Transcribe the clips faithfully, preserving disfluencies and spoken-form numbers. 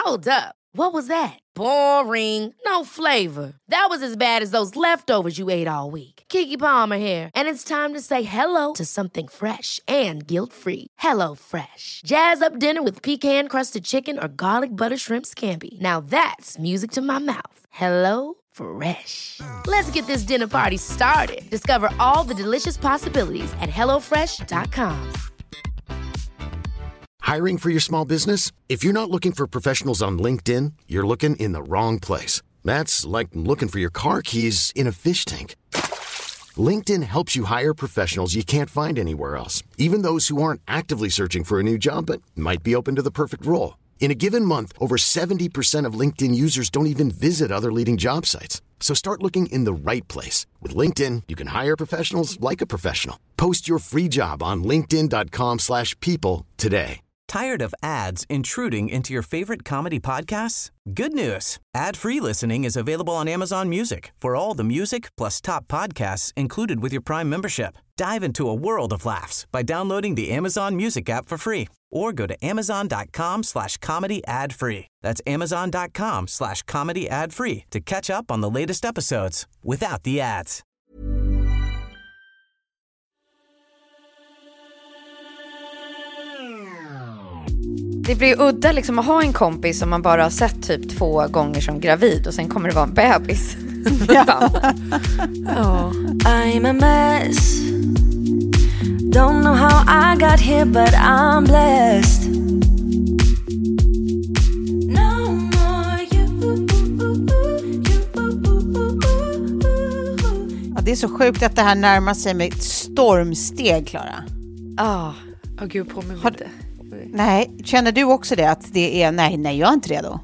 Hold up. What was that? Boring. No flavor. That was as bad as those leftovers you ate all week. Keke Palmer here, and it's time to say hello to something fresh and guilt-free. Hello Fresh. Jazz up dinner with pecan-crusted chicken or garlic butter shrimp scampi. Now that's music to my mouth. Hello Fresh. Let's get this dinner party started. Discover all the delicious possibilities at hello fresh dot com. Hiring for your small business? If you're not looking for professionals on LinkedIn, you're looking in the wrong place. That's like looking for your car keys in a fish tank. LinkedIn helps you hire professionals you can't find anywhere else, even those who aren't actively searching for a new job but might be open to the perfect role. In a given month, over seventy percent of LinkedIn users don't even visit other leading job sites. So start looking in the right place. With LinkedIn, you can hire professionals like a professional. Post your free job on linkedin dot com slash people today. Tired of ads intruding into your favorite comedy podcasts? Good news. Ad-free listening is available on Amazon Music for all the music plus top podcasts included with your Prime membership. Dive into a world of laughs by downloading the Amazon Music app for free or go to amazon.com slash comedy ad free. That's amazon.com slash comedy ad free to catch up on the latest episodes without the ads. Det blir udda liksom att ha en kompis som man bara har sett typ två gånger som gravid och sen kommer det vara en bebis. Ja. Oh. I'm a mess. Don't know how I got here but I'm blessed. No more you. Ja, det är så sjukt att det här närmar sig med ett stormsteg, Klara. Ja. Oh. Åh gud, på mig Har... inte. Nej, känner du också det att det är nej, nej, jag är inte redo?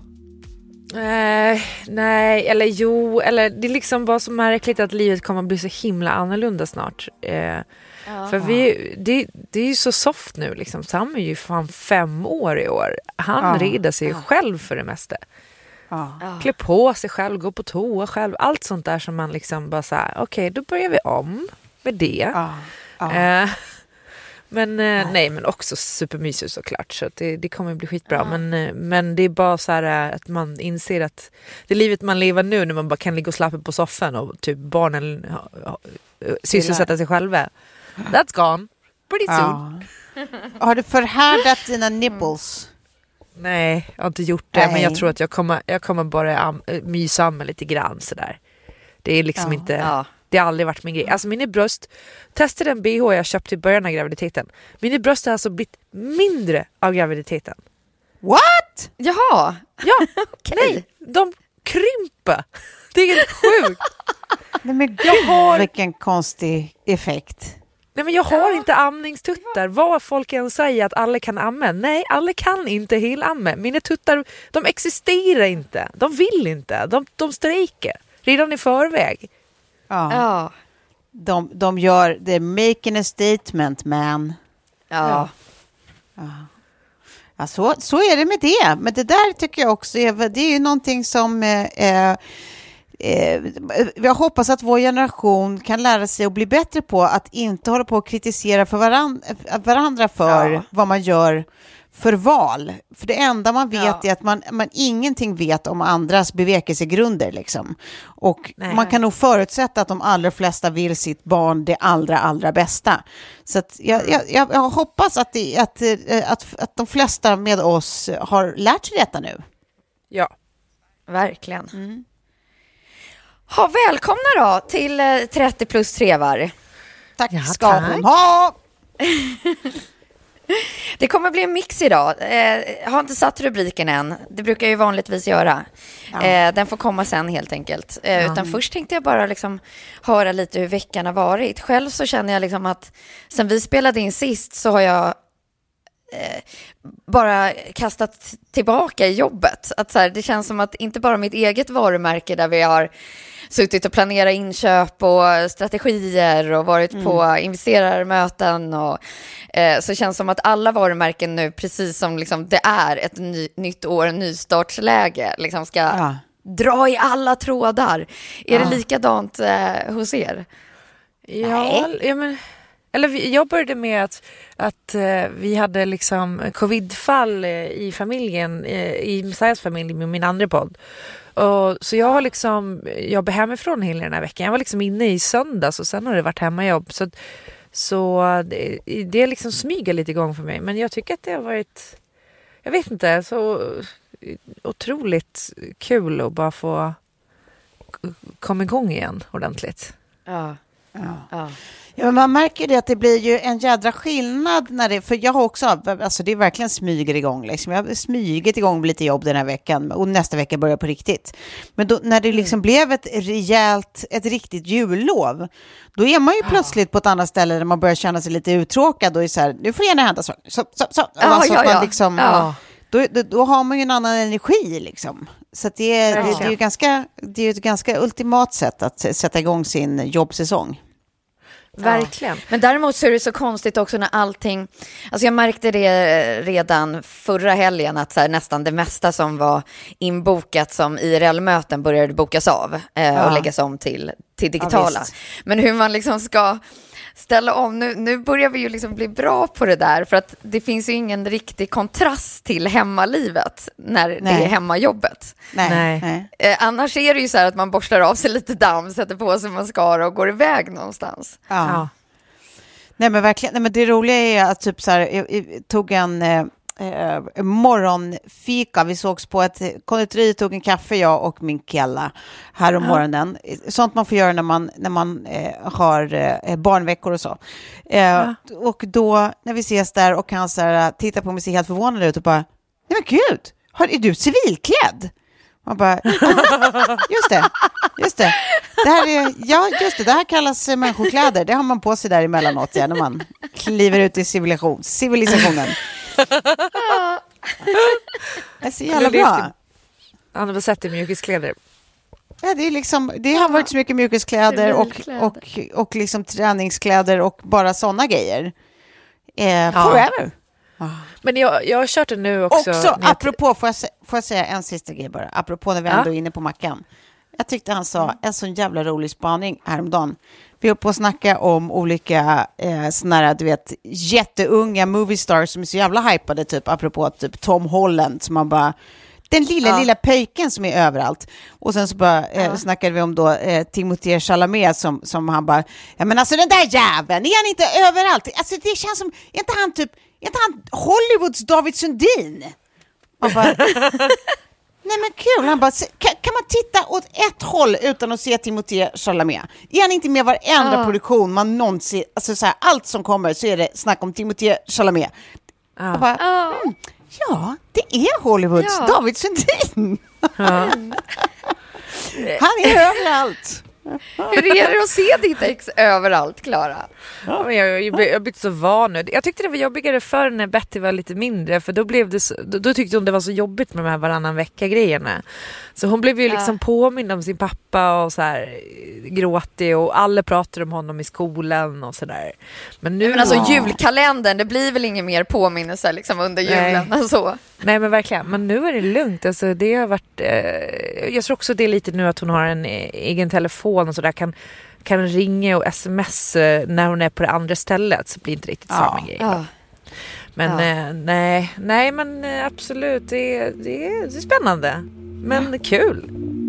Eh, nej, eller jo, eller det är liksom bara så märkligt att livet kommer att bli så himla annorlunda snart. Eh, ja. För vi, det, det är ju så soft nu liksom. Sam är ju fan fem år i år. Han ja. rider sig ju ja. själv för det mesta. Ja. Klä på sig själv, gå på toa själv. Allt sånt där som man liksom bara såhär, okej, okay, då börjar vi om med det. Ja. Ja. Eh, Men eh, nej, men också supermysigt såklart. Så det, det kommer bli skitbra. Ja. Men, eh, men det är bara så här att man inser att det livet man lever nu när man bara kan ligga och slappa på soffan och typ barnen ha, ha, sysselsätta sig själva. That's gone. Pretty soon. Ja. Har du förhärdat dina nipples? Nej, jag har inte gjort det. Nej. Men jag tror att jag kommer, jag kommer bara am, mysa med lite grann sådär. Det är liksom ja. inte... Ja. Det har aldrig varit min grej. Alltså mina bröst, testade en B H jag köpte i början av graviditeten. Mina bröst har alltså blivit mindre av graviditeten. What? Jaha. Ja, okay. Nej, de krymper. Det är helt sjukt. Nej men gud, har... vilken konstig effekt. Nej men jag har inte amningstuttar. Vad folk än säger att alla kan amma. Nej, alla kan inte helamma. Mina tuttar, de existerar inte. De vill inte. De, de strejker redan i förväg. Ja. ja. De, de gör, they're making a statement, man. Ja. Ja. Ja, så, så är det med det. Men det där tycker jag också är, det är ju någonting som eh, eh, jag hoppas att vår generation kan lära sig att bli bättre på att inte hålla på att kritisera för varandra, varandra för ja. vad man gör för val. För det enda man vet ja. är att man, man ingenting vet om andras bevekelsegrunder liksom. Och Nej. man kan nog förutsätta att de allra flesta vill sitt barn det allra, allra bästa. Så att jag, jag, jag, jag hoppas att, det, att, att, att de flesta med oss har lärt sig detta nu. Ja, verkligen. Mm. Ha, välkomna då till trettio plus trevar. Tack ja, ska tack. hon ha! Det kommer bli en mix idag. Eh, har inte satt rubriken än. Det brukar jag ju vanligtvis göra. Ja. Eh, den får komma sen helt enkelt. Eh, ja. Utan först tänkte jag bara liksom höra lite hur veckan har varit. Själv så känner jag liksom att sen vi spelade in sist så har jag eh, bara kastat tillbaka i jobbet. Att så här, det känns som att inte bara mitt eget varumärke där vi har suttit och planerat inköp och strategier och varit mm. på investerarmöten och eh, så känns det som att alla varumärken nu, precis som liksom det är ett ny, nytt år, en nystartsläge, liksom ska ja. dra i alla trådar. Är ja. det likadant eh, hos er? Ja, ja men Eller vi, jag började med att, att uh, vi hade liksom covidfall uh, i familjen, uh, i Messiahs familj med min andra podd. Och, så jag har liksom jobbat hemifrån hela den här veckan. Jag var liksom inne i söndags och sen har det varit hemmajobb. Så, så det, det är liksom smyga lite igång för mig. Men jag tycker att det har varit, jag vet inte, så otroligt kul att bara få komma igång igen ordentligt. Ja. Ja. Ja. Ja, men man märker det att det blir ju en jädra skillnad när det, för jag har också, alltså det är verkligen smyger igång liksom. Jag har smygit igång lite jobb den här veckan och nästa vecka börjar på riktigt. Men då, när det liksom mm. blev ett rejält, ett riktigt jullov, då är man ju ja. plötsligt på ett annat ställe där man börjar känna sig lite uttråkad och är så här, nu får gärna hända så, så, så, så. Ja, alltså, ja, man ja. liksom, ja. Då, då, då har man ju en annan energi liksom. Så att det, är, det, det är ju ganska, det är ett ganska ultimat sätt att sätta igång sin jobbsäsong. Verkligen. Ja. Men däremot så är det så konstigt också när allting, alltså jag märkte det redan förra helgen att så här, nästan det mesta som var inbokat som I R L-möten började bokas av eh, ja. och läggas om till, till digitala. Ja, men hur man liksom ska ställa om, nu, nu börjar vi ju liksom bli bra på det där, för att det finns ju ingen riktig kontrast till hemmalivet när Nej. det är hemmajobbet. Nej. Nej. Eh, annars är det ju så här att man borstar av sig lite damm, sätter på sig mascara och går iväg någonstans. Ja. Ja. Nej men verkligen, nej, men det roliga är att typ så här, jag, jag tog en eh, eh, morgonfika, vi sågs på ett konditori, tog en kaffe jag och min killa här om ja. morgonen. Sånt man får göra när man, när man eh, har eh, barnveckor och så. Eh, ja. Och då när vi ses där och han så här, tittar på mig, ser helt förvånad ut och bara, nej men gud, har, är du civilklädd? Man bara, just det, just det. Det här är, ja, just det, det här kallas människokläder. Det har man på sig där emellanåt, ja, när man kliver ut i civilisation, civilisationen. Det är så jävla bra. Han har väl sett i mjukiskläder. Ja, det är liksom, det har varit så mycket mjukiskläder och, och, och liksom träningskläder och bara sådana grejer. Eh, ja. Forever. Men jag, jag har kört det nu också. Också, apropå, får jag, får jag säga en sista grej bara, apropå när vi ändå är inne på Mackan. Jag tyckte han sa en sån jävla rolig spaning häromdagen. Vi har på att snacka om olika eh, såna här, du vet, jätteunga movie stars som är så jävla hypade, typ, apropå typ Tom Holland, som man bara, den lilla, ja. lilla pöjken som är överallt. Och sen så bara eh, ja. snackade vi om då eh, Timothée Chalamet som, som han bara, ja men alltså den där jäveln, är han inte överallt? Alltså det känns som, är inte han typ, är inte han Hollywoods David Sundin? Man bara, nej men kul, han bara, kan, kan man titta åt ett håll utan att se Timothée Chalamet? Är han inte med varenda ja. produktion man någonsin, alltså så här, allt som kommer så är det snack om Timothée Chalamet. Ja. Jag bara, mm, ja, det är Hollywoods ja. David Sundin. Ja. Han är överallt. Hur är det att se ditt ex överallt, Klara? Ja, jag, jag, jag blivit så van nu. Jag tyckte det var jobbigare förr när Betty var lite mindre, för då blev det så, då, då tyckte hon det var så jobbigt med de här varannan vecka grejerna. Så hon blev ju liksom ja. påmind om sin pappa och så här gråtig, och alla pratar om honom i skolan och så där. Men nu, men alltså ja. julkalendern, det blir väl ingen mer påminnelse liksom under julen. Nej. Så. Nej men verkligen, men nu är det lugnt. Alltså, det har varit, eh, jag tror också det är lite nu att hon har en egen telefon och så där, kan kan ringa och sms när hon är på det andra stället, så blir det inte riktigt samma ja. grej. Ja. Men ja. Eh, nej, nej men eh, absolut, det är, det, är, det är spännande. Men ja. kul.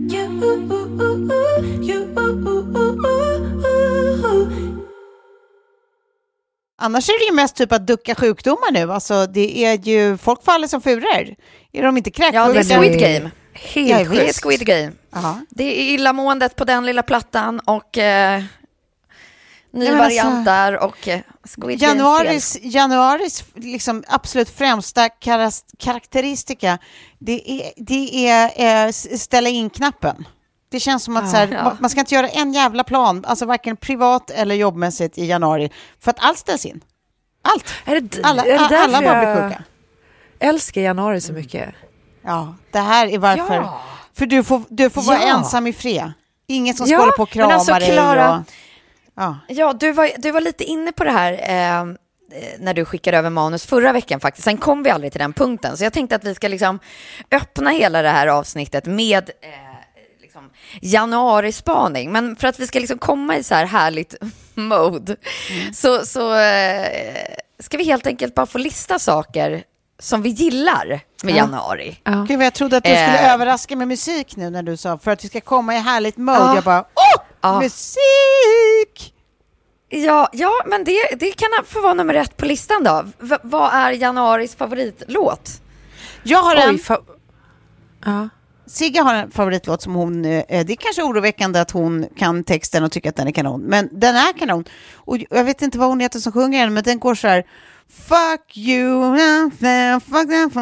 Annars är det ju mest typ att ducka sjukdomar nu. Alltså det är ju, folk faller som furar. Är de inte kräkt? Ja, det är Squid Game. Helt ja, det är Squid Game. Aha. Det är illamåendet på den lilla plattan och eh, ny ja, variant alltså, där och eh, Squid januaris, januaris liksom absolut främsta karas, karaktäristika, det är, det är eh, ställa in knappen. Det känns som att ja, så här, ja. man ska inte göra en jävla plan, alltså varken privat eller jobbmässigt i januari, för att allt ställs in. Allt. Är det, alla är det alla, alla bara blir sjuka. Jag älskar januari så mycket. Ja, det här är varför. Ja. För du får, du får vara ja. ensam i fred. Ingen som ja, ska hålla på och krama alltså, dig. Clara, och, ja, ja du, var, du var lite inne på det här eh, när du skickade över manus förra veckan faktiskt. Sen kom vi aldrig till den punkten. Så jag tänkte att vi ska liksom öppna hela det här avsnittet med eh, liksom januarispaning. Men för att vi ska liksom komma i så här härligt mode. Mm. Så, så eh, ska vi helt enkelt bara få lista saker som vi gillar med ja. januari. Ja. Gud, jag trodde att du skulle eh. överraska med musik nu när du sa för att vi ska komma i härligt mode. Ja. Jag bara, åh, ja. musik! Ja, ja, men det, det kan få vara nummer ett på listan då. V- vad är januaris favoritlåt? Jag har Oj, en... fa- ja. Sigge har en favoritlåt som hon... Eh, det är kanske oroväckande att hon kan texten och tycker att den är kanon. Men den är kanon. Och jag vet inte vad hon heter som sjunger den, men den går så här... Fuck you, fuck them,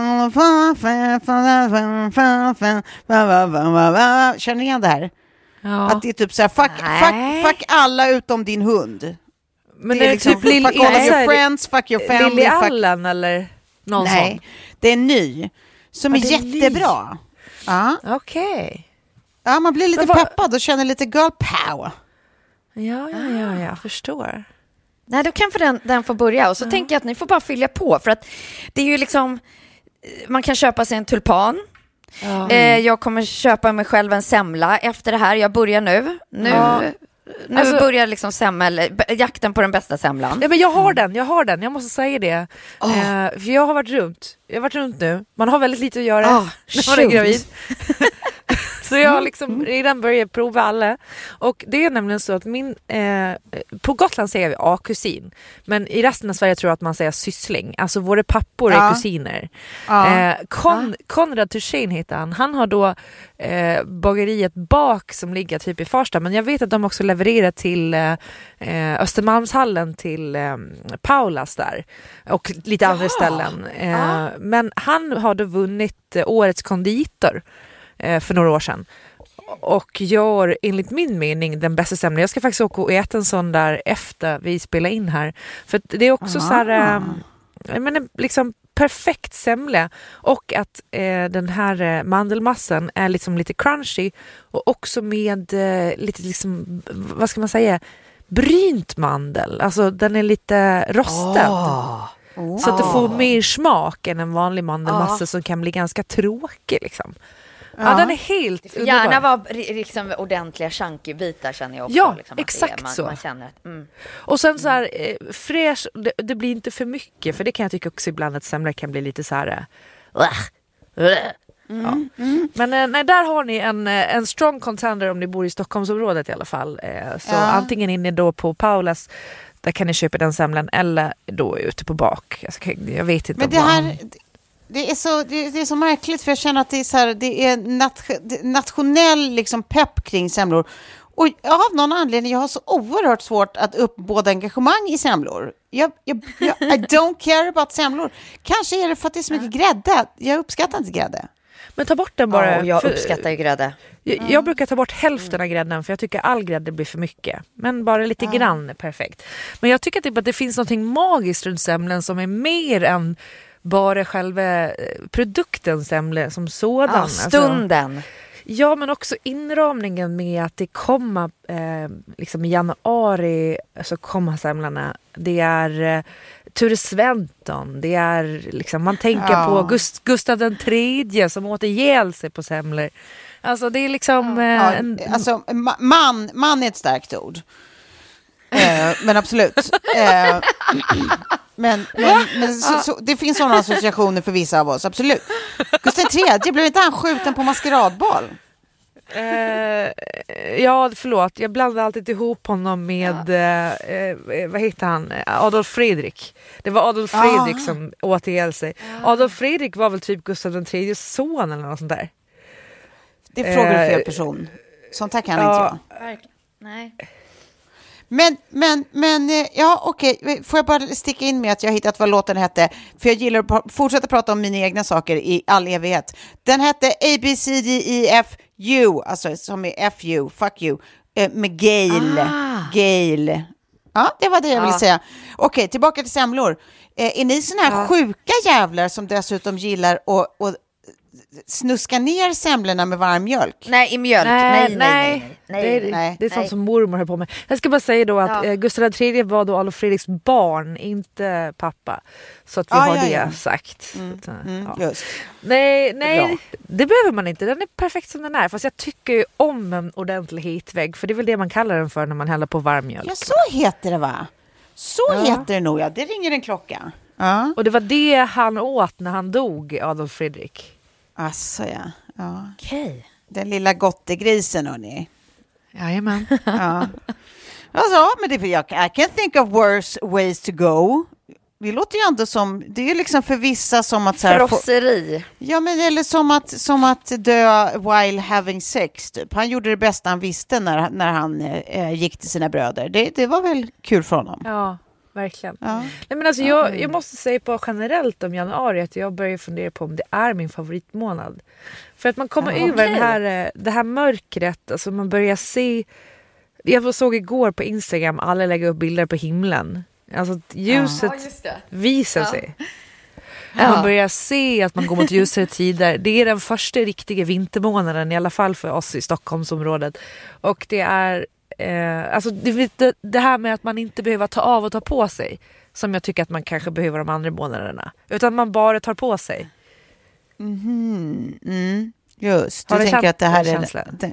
känner ni igen det här? Ja. Att det är typ så här, fuck, fuck, fuck alla utom din hund. Men det är, är liksom, typ Lil, fuck all of your friends, fuck your family. Lily Allen eller någon Nej, sån? det är ny. Som ja, är, är jättebra. Ja. Okej. Okay. Ja, man blir lite vad... peppad och känner lite girl power. Ja, ja, ja, jag förstår. Nej, då kan för den, den få börja. Och så ja. tänker jag att ni får bara fylla på. För att det är ju liksom... Man kan köpa sig en tulpan. Ja. Eh, jag kommer köpa mig själv en semla efter det här. Jag börjar nu. Nu, ja. nu alltså, börjar liksom semmel, jakten på den bästa semlan. Ja, men jag har den, jag har den. Jag måste säga det. Oh. Eh, för jag har varit runt. Jag har varit runt nu. Man har väldigt lite att göra oh, när man är gravid. Så jag har liksom redan börjat prova alla. Och det är nämligen så att min... Eh, på Gotland säger vi A-kusin. Men i resten av Sverige tror jag att man säger syssling. Alltså våra pappor ja. är kusiner. Ja. Eh, Kon, ja. Konrad Tursén heter han. Han har då eh, bageriet Bak som ligger typ i Farsta. Men jag vet att de också levererar till eh, Östermalmshallen till eh, Paulas där. Och lite ja. andra ställen. Eh, ja. Men han har då vunnit eh, årets konditor för några år sedan. Och gör enligt min mening den bästa semlan. Jag ska faktiskt åka och äta en sån där efter vi spelar in här. För det är också ah. så här... Um, jag menar, liksom perfekt semla. Och att eh, den här eh, mandelmassan är liksom lite crunchy. Och också med eh, lite liksom... Vad ska man säga? Brynt mandel. Alltså den är lite rostad. Oh. Oh. Så att du får mer smak än en vanlig mandelmassa oh. som kan bli ganska tråkig liksom. Ja, ja, den är helt underbar. Gärna vara liksom ordentliga chunky-bitar känner jag också. Ja, liksom, exakt man, så. Man känner att, mm. Och sen så här, eh, fräsch, det, det blir inte för mycket. För det kan jag tycka också ibland att semlor kan bli lite så här... Uh, uh, mm, ja. mm. Men eh, nej, där har ni en, en strong contender om ni bor i Stockholmsområdet i alla fall. Eh, så ja. antingen inne då på Paulas, där kan ni köpa den semlan, eller då ute på Bak. Jag, jag vet inte. Men det här... Det är, så, det, det är så märkligt för jag känner att det är, så här, det är nat, nationell liksom pepp kring semlor. Och av någon anledning jag har så oerhört svårt att uppbåda engagemang i semlor. Jag, jag, jag, I don't care about semlor. Kanske är det för att det är så mycket grädde. Jag uppskattar inte grädde. Men ta bort den bara. Ja, jag uppskattar ju grädde. Jag, mm. jag brukar ta bort hälften av grädden för jag tycker all grädde blir för mycket. Men bara lite ja. grann är perfekt. Men jag tycker typ att det finns något magiskt runt semlen som är mer än bara själva produkten semle som sådan. Ja, stunden. Alltså, ja, men också inramningen med att det kommer eh, liksom i januari så kommer semlarna. Det är eh, Ture Sventon. Det är liksom, man tänker ja. på Gust- Gustav den tredje som åt ihjäl sig på semlor. Alltså det är liksom... Ja. Eh, ja, en... alltså man, man är ett starkt ord. eh, men absolut. Eh, Men, men, men så, så, det finns sådana associationer för vissa av oss, absolut. Gustav den tredje, blev inte han skjuten på maskeradboll? Uh, ja, förlåt. Jag blandar alltid ihop honom med, ja. uh, vad heter han? Adolf Fredrik. Det var Adolf Fredrik ah. som åt ihjäl sig. Ah. Adolf Fredrik var väl typ Gustav den tredjes son eller något sånt där. Det frågar uh, du fel person. Sånt här kan uh, inte jag. Nej. Men, men, men, ja okej, okay. Får jag bara sticka in med att jag hittat vad låten hette, för jag gillar att fortsätta prata om mina egna saker i all evighet. Den hette A B C D E F U, alltså som är F U, fuck you, med Gail. Ah. Gail. Ja, det var det jag ville ah. säga. Okej, okay, tillbaka till semlor. Är ni såna här ah. sjuka jävlar som dessutom gillar att snuska ner semlorna med varm mjölk? Nej, i mjölk. Nej, nej, nej. nej, nej. Det, är, nej. det är sånt nej. som mormor höll på med. Jag ska bara säga då att ja. eh, Gustav den tredje var då Adolf Fredriks barn, inte pappa. Så att vi ah, har ja, det ja. sagt. Mm, så, mm, ja. just. Nej, nej Bra. det behöver man inte. Den är perfekt som den är. Fast jag tycker ju om en ordentlig hitvägg. För det är väl det man kallar den för när man häller på varm mjölk. Ja, så heter det va? Så ja. heter det nog, ja. Det ringer en klocka. Ja. Och det var det han åt när han dog, Adolf Fredrik. Asså, ja. ja. Okej. Den lilla gottegrisen, hörni. Jajamän. Ja. Alltså, men det, jag, I can think of worse ways to go. Det låter ju ändå som, det är ju liksom för vissa som att så här, Frosseri. ja, men eller som att, som att dö while having sex typ. Han gjorde det bästa han visste när, när han eh, gick till sina bröder. Det, det var väl kul för honom. Ja, verkligen. Ja. Nej, men alltså, jag, jag måste säga på generellt om januari att jag börjar fundera på om det är min favoritmånad. För att man kommer Ja, över okej. den här, det här mörkret, alltså man börjar se. Jag såg igår på Instagram alla lägger upp bilder på himlen. Alltså ljuset Ja, just det. visar Ja. sig. Ja. Man börjar se att man går mot ljusare tider. Det är den första riktiga vintermånaden, i alla fall för oss i Stockholmsområdet. Och det är eh, alltså det, det här med att man inte behöver ta av och ta på sig, som jag tycker att man kanske behöver de andra månaderna. Utan man bara tar på sig. Mm, mm, just. Har Du du tänker känt att det här den är... känslan? Det,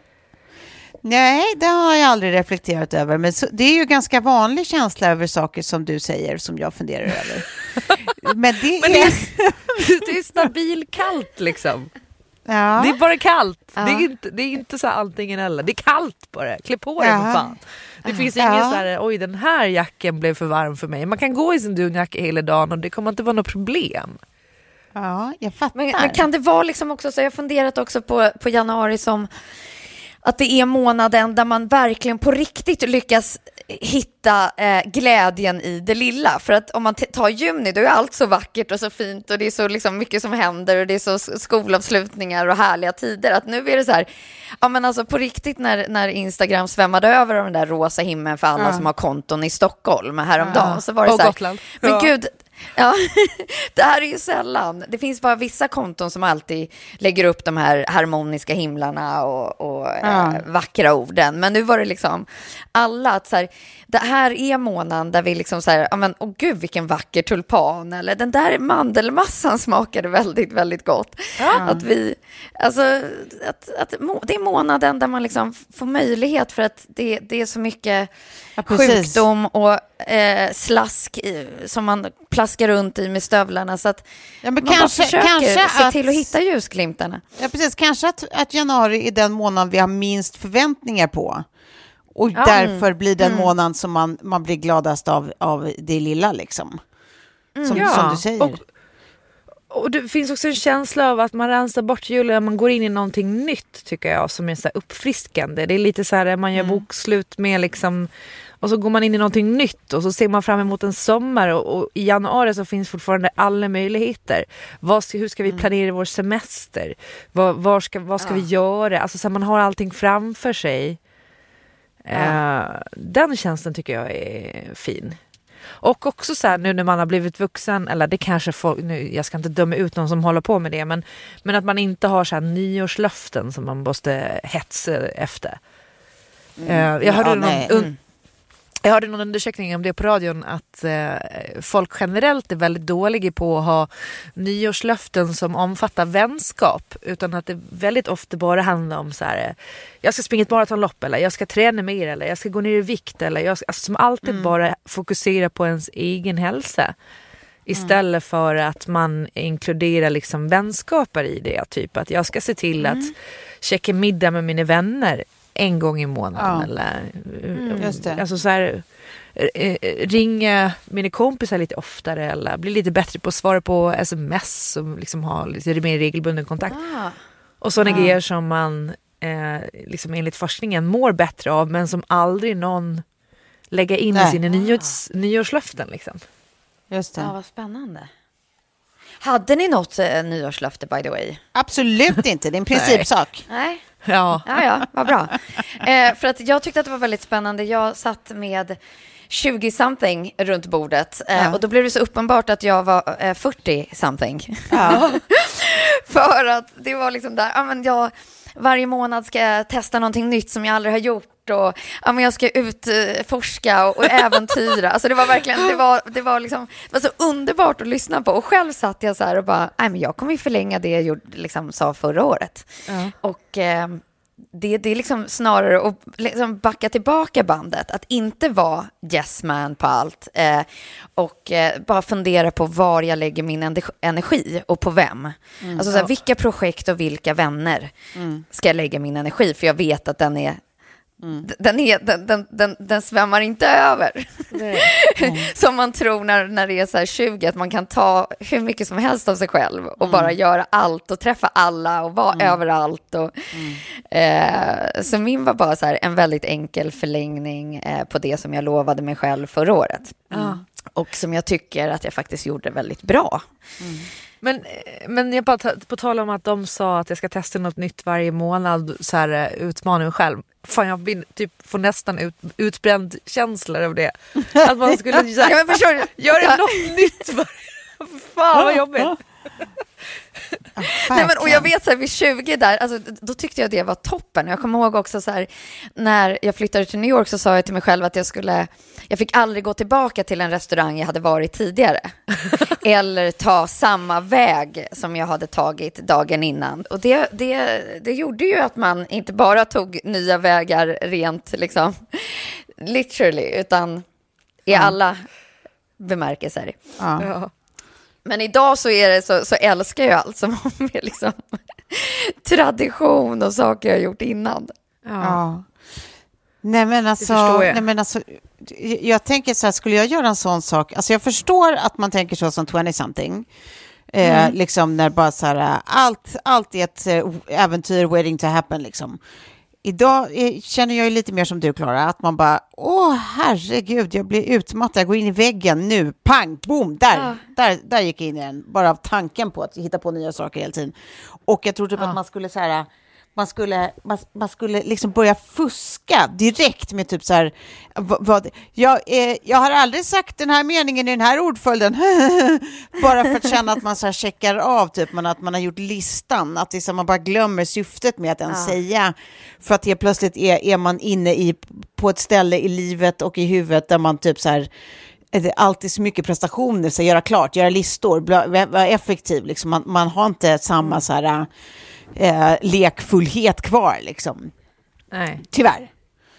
nej, det har jag aldrig reflekterat över. Men så, det är ju ganska vanlig känsla över saker som du säger som jag funderar över. Men det Men det är... är, det är stabilkallt liksom. Ja. Det är bara kallt. Ja. Det är inte, det är inte så antingen eller. Det är kallt bara. Klä på dig Ja. för fan. Det finns Ja. ingen så här, oj den här jacken blev för varm för mig. Man kan gå i sin dunjacka hela dagen och det kommer inte vara något problem. Ja, jag fattar. Men, men kan det vara liksom också så, jag har funderat också på, på januari som att det är månaden där man verkligen på riktigt lyckas hitta eh, glädjen i det lilla. För att om man t- tar juni, då är allt så vackert och så fint och det är så liksom mycket som händer och det är så s- skolavslutningar och härliga tider. Att nu är det så här, ja men alltså på riktigt när, när Instagram svämmade över av den där rosa himlen för alla Ja. som har konton i Stockholm häromdagen, Ja. så var det Och så här, Gotland. men Ja. gud, ja, det här är ju sällan. Det finns bara vissa konton som alltid lägger upp de här harmoniska himlarna och, och Ja. eh, vackra orden. Men nu var det liksom alla att så här, det här är månaden där vi liksom så här, ja men åh gud vilken vacker tulpan, eller den där mandelmassan smakade väldigt, väldigt gott. Att vi, alltså, att, att må, det är månaden där man liksom får möjlighet för att det, det är så mycket Ja, precis. sjukdom och eh, slask i, som man plaskar runt i med stövlarna, så att Ja, men man kanske, bara försöker kanske se att, till att hitta ljusglimtarna. ja, precis, kanske att, att januari är den månaden vi har minst förväntningar på. Och Ja. därför blir den Mm. månaden som man, man blir gladast av, av det lilla liksom. Som, Ja. som du säger. Och, och det finns också en känsla av att man rensar bort julen, man går in i någonting nytt tycker jag, som är så här uppfriskande. Det är lite så här man gör Mm. bokslut med liksom, och så går man in i någonting nytt och så ser man fram emot en sommar, och, och i januari så finns fortfarande alla möjligheter. Vad ska, hur ska vi planera vår semester? Vad, var ska, vad ska Ja. vi göra? Alltså så här, man har allting framför sig. Eh, den känslan tycker jag är fin. Och också så här, nu när man har blivit vuxen, eller det kanske folk, nu, jag ska inte döma ut någon som håller på med det, men, men att man inte har så här nyårslöften som man måste hetsa efter. Eh, jag hörde Ja, någon, nej. un, jag hörde någon undersökning om det på radion, att eh, folk generellt är väldigt dåliga på att ha nyårslöften som omfattar vänskap, utan att det väldigt ofta bara handlar om så här, jag ska springa ett maratonlopp, eller jag ska träna mer, eller jag ska gå ner i vikt, eller jag ska, alltså, som alltid bara fokuserar på ens egen hälsa. Istället för att man inkluderar liksom vänskaper i det. Typ att jag ska se till att checka middag med mina vänner en gång i månaden. Ja. Eller, Just det. Alltså så här, eh, ringa mina kompisar lite oftare. Eller bli lite bättre på att svara på sms. Och liksom ha lite mer regelbunden kontakt. Ah. Och sådana Ja. grejer som man eh, liksom enligt forskningen mår bättre av. Men som aldrig någon lägger in Nej. i sina nyårs, nyårslöften. Liksom. Just det. Ja, vad spännande. Hade ni något eh, nyårslöfte by the way? Absolut inte, det är en principsak. Nej. Ja. Ja, ja, vad bra. Eh, för att jag tyckte att det var väldigt spännande. Jag satt med tjugo-something runt bordet. Eh, Ja. Och då blev det så uppenbart att jag var eh, fyrtio-something. Ja. För att det var liksom där, ja men jag varje månad ska jag testa någonting nytt som jag aldrig har gjort och ja men jag ska utforska och, och äventyra. Alltså det var verkligen, det var, det var liksom, det var så underbart att lyssna på. Och själv satt jag så här och bara, nej men jag kommer ju förlänga det jag gjorde, liksom sa förra året. Mm. Och eh, Det, det är liksom snarare att liksom backa tillbaka bandet. Att inte vara yes man på allt. Eh, och eh, bara fundera på var jag lägger min energi och på vem. Mm, alltså så här, vilka projekt och vilka vänner mm. ska jag lägga min energi. För jag vet att den är Mm. Den, är, den, den, den, den svämmar inte över. Mm. Som man tror när, när det är så här tjugo, att man kan ta hur mycket som helst av sig själv och mm. bara göra allt och träffa alla och vara mm. överallt. Och, mm. eh, så min var bara så här en väldigt enkel förlängning eh, på det som jag lovade mig själv förra året. Mm. Och som jag tycker att jag faktiskt gjorde väldigt bra. Mm. Men, men jag bara t- på tal om att de sa att jag ska testa något nytt varje månad, så här utmana mig själv. Fan, jag blir, typ, får nästan ut, utbränd känslor av det. Att man skulle så här, ja, men förstår du? Göra ja. något nytt varje. Fan vad jobbigt. Ja, nej, men, och jag vet så här, vid tjugo där, alltså, då tyckte jag det var toppen. Jag kommer ihåg också så här, när jag flyttade till New York så sa jag till mig själv att jag skulle, jag fick aldrig gå tillbaka till en restaurang jag hade varit tidigare. Eller ta samma väg som jag hade tagit dagen innan. Och det, det, det gjorde ju att man inte bara tog nya vägar rent liksom, literally, utan i mm. alla bemärkelser. Ja. Ja. Men idag så är det så, så älskar jag allt som är liksom tradition och saker jag har gjort innan. Ja. ja. Nej men alltså, jag. nej men alltså jag tänker så här, skulle jag göra en sån sak, alltså jag förstår att man tänker så som tjugo-something. Eh, mm. liksom när bara så här, allt, allt är ett äh, äventyr waiting to happen liksom. Idag är, känner jag ju lite mer som du, Klara, att man bara, åh herregud, jag blir utmattad, jag går in i väggen nu, pang, boom, där, ja. där, där gick jag in i den, bara av tanken på att hitta på nya saker hela tiden. Och jag tror typ ja. att man skulle så här, man skulle, man, man skulle liksom börja fuska direkt med typ så här, vad, jag, eh, jag har aldrig sagt den här meningen i den här ordföljden, bara för att känna att man så här checkar av typ, man, att man har gjort listan, att det är så man bara glömmer syftet med att ens ja. säga, för att helt plötsligt är, är man inne i, på ett ställe i livet och i huvudet där man typ så här, det är alltid så mycket prestationer, så göra klart, göra listor, vara effektiv liksom, man, man har inte samma så här Eh, lekfullhet kvar liksom. Nej. Tyvärr.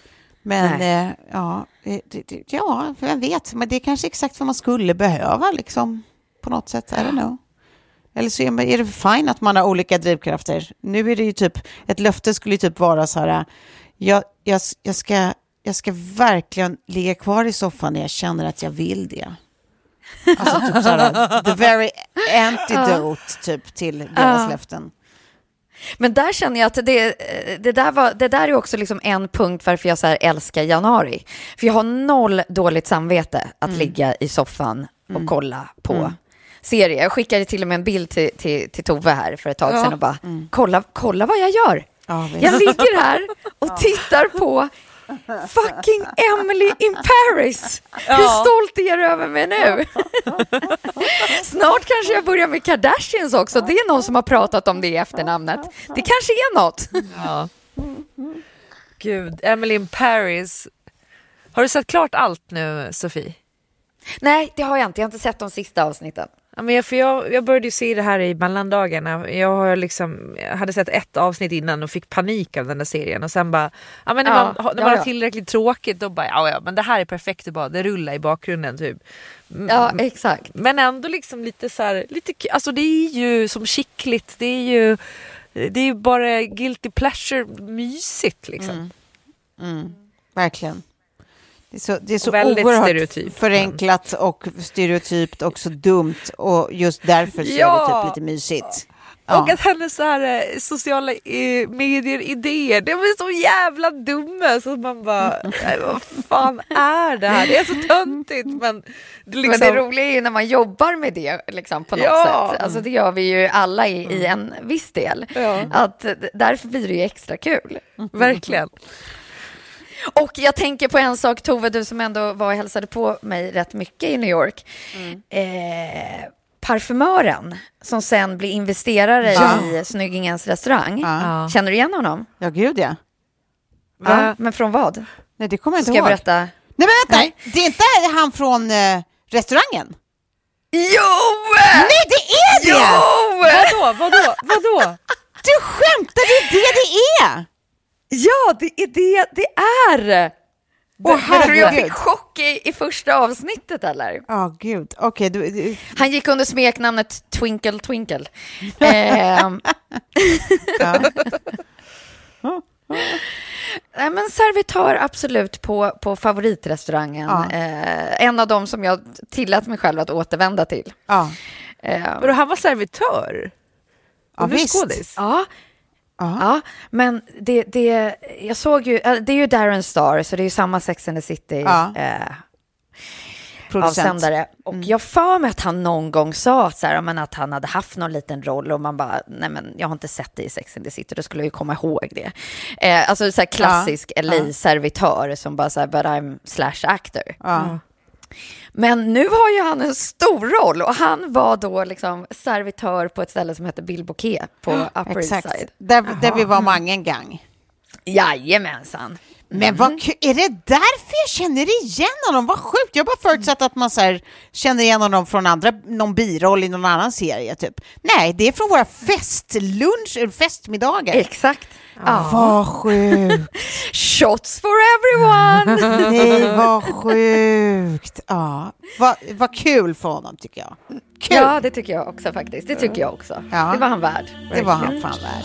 Men eh, ja, det, det, ja, jag vet, men det är kanske exakt vad man skulle behöva liksom, på något sätt, I don't know. Eller så är, är det fine att man har olika drivkrafter. Nu är det ju typ, ett löfte skulle ju typ vara så här, jag, jag, jag, ska, jag ska verkligen ligga kvar i soffan när jag känner att jag vill det. Alltså typ så här, the very antidote typ till deras löften. Men där känner jag att det, det, där, var, det där är också liksom en punkt varför jag så här älskar januari. För jag har noll dåligt samvete att mm. ligga i soffan och mm. kolla på mm. serier. Jag skickade till och med en bild till, till, till Tove här för ett tag ja. sedan och bara, mm. kolla, kolla vad jag gör. Ja, jag ligger här och tittar på fucking Emily in Paris. Ja. Hur stolt är du över mig nu? Snart kanske jag börjar med Kardashians också. Det är någon som har pratat om det i efternamnet. Det kanske är något. Ja. Gud, Emily in Paris. Har du sett klart allt nu, Sofie? Nej, det har jag inte. Jag har inte sett de sista avsnitten. Ja, men jag, för jag, jag började ju se det här i mellandagarna. Jag, har liksom, jag hade sett ett avsnitt innan och fick panik av den där serien. Och sen bara, ja, men när man, ja, när man ja, har tillräckligt tråkigt, då bara, ja, ja, men det här är perfekt. Bara, det rullar i bakgrunden typ. Ja, exakt. Men ändå liksom lite så här, lite, alltså det är ju som skickligt. Det är ju, det är ju bara guilty pleasure mysigt liksom. Mm. Mm. Verkligen. Det är så, det är så oerhört stereotyp, förenklat och stereotypt och så dumt, och just därför så ja. är det typ lite mysigt. Ja. Och att hennes så här, sociala eh, medier-idéer, det var så jävla dumma, så man bara, vad fan är det här? Det är så töntigt, men det, liksom... men det roliga är ju när man jobbar med det liksom, på något ja. sätt. Alltså det gör vi ju alla i, i en viss del. Ja. Att därför blir det ju extra kul. Mm. Verkligen. Och jag tänker på en sak, Tove, du som ändå var och hälsade på mig rätt mycket i New York. Mm. Eh, parfymören som sen blir investerare Ja. i Snyggingens restaurang. Ja. Känner du igen honom? Ja, gud ja. Ja, men från vad? Nej, det kommer jag Ska inte jag ihåg. berätta? Nej, men vänta. Nej. Det är inte han från eh, restaurangen? Jo! Nej, det är det! Jo! Vadå, vadå, vadå? Du skämtar, det är det det är! Ja, det är det det är! Åh, Men tror du jag herregud. fick chock i, i första avsnittet eller? Ja, oh, gud. Okej, du, du... Han gick under smeknamnet Twinkle Twinkle. Ehm. Nej, men servitör absolut på, på favoritrestaurangen. Ja. Eh, en av dem som jag tillät mig själv att återvända till. Ja, Eh, Vadå, han var servitör? ja Och du visst. skådis? ja, Ja. ja, men det, det, jag såg ju, eh, det är ju Darren Star, så det är ju samma Sex and the City. Ja. Eh, Producent. avsändare. Och jag för mig att han någon gång sa så här, men att han hade haft någon liten roll och man bara, nej men jag har inte sett det i Sex and the City, då skulle jag ju komma ihåg det. Eh, alltså så här klassisk Ja. L A-servitör som bara så här, but I'm slash actor. Ja. Men nu har ju han en stor roll och han var då liksom servitör på ett ställe som heter Bill Bouquet på Upper East Exakt. Side. Där, där vi var många en gång. Jajamensan. Men vad kul. Är det därför jag känner igen honom? Vad sjukt. Jag har bara förutsatt att man så här, känner igen honom från andra, någon biroll i någon annan serie typ. Nej, det är från våra festlunch, festmiddagar. Exakt. Ja. Vad sjukt. Shots for everyone! Nej, vad sjukt. Ja, vad, vad kul för honom tycker jag. Kul. Ja, det tycker jag också faktiskt. Det tycker jag också. Ja. Det var han värd. Det var han fan värd.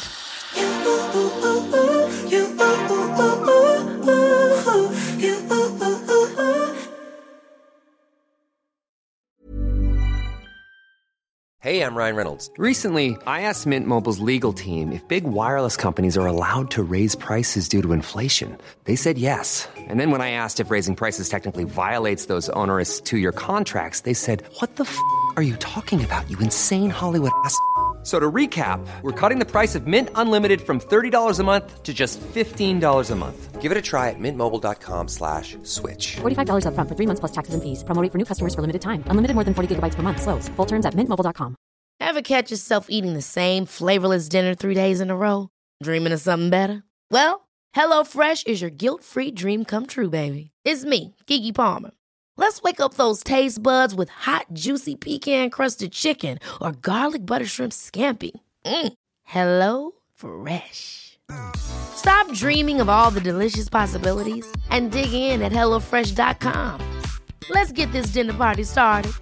Hey, I'm Ryan Reynolds. Recently, I asked Mint Mobile's legal team if big wireless companies are allowed to raise prices due to inflation. They said yes. And then when I asked if raising prices technically violates those onerous two-year contracts, they said, "What the f*** are you talking about, you insane Hollywood ass?" So to recap, we're cutting the price of Mint Unlimited from thirty dollars a month to just fifteen dollars a month. Give it a try at mintmobile.com slash switch. forty-five dollars up front for three months plus taxes and fees. Promo rate for new customers for limited time. Unlimited more than forty gigabytes per month. Slows full terms at mint mobile dot com. Ever catch yourself eating the same flavorless dinner three days in a row? Dreaming of something better? Well, HelloFresh is your guilt-free dream come true, baby. It's me, Keke Palmer. Let's wake up those taste buds with hot, juicy pecan-crusted chicken or garlic butter shrimp scampi. Mm. Hello Fresh. Stop dreaming of all the delicious possibilities and dig in at hello fresh dot com. Let's get this dinner party started.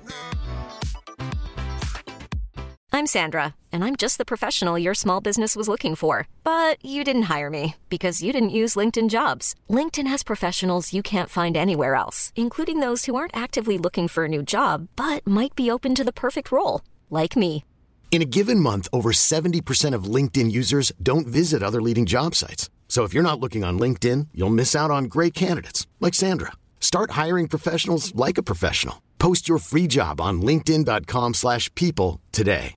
I'm Sandra, and I'm just the professional your small business was looking for. But you didn't hire me because you didn't use LinkedIn Jobs. LinkedIn has professionals you can't find anywhere else, including those who aren't actively looking for a new job, but might be open to the perfect role, like me. In a given month, over seventy percent of LinkedIn users don't visit other leading job sites. So if you're not looking on LinkedIn, you'll miss out on great candidates like Sandra. Start hiring professionals like a professional. Post your free job on linkedin dot com slash people today.